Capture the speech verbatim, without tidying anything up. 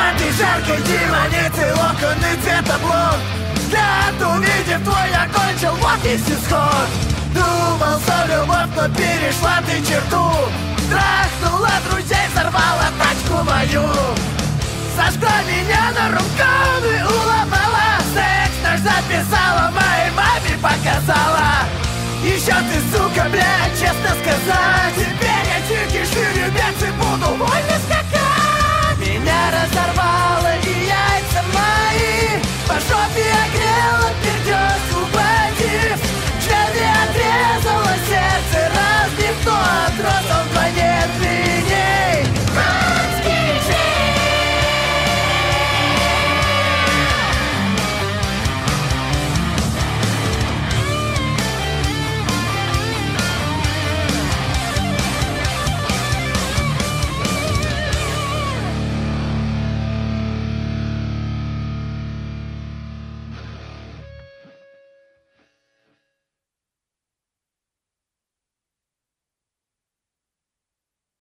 этой жаркой демоницы локоны цвета блок. Взгляд увидев твой, я кончил, вот есть исход. Думал, что любовь, но перешла ты черту. Трахнула друзей, взорвала тачку мою. Сожгла меня на руках и уломала. Секс наш записала, моей маме показала. Еще ты, сука, блядь, честно сказать,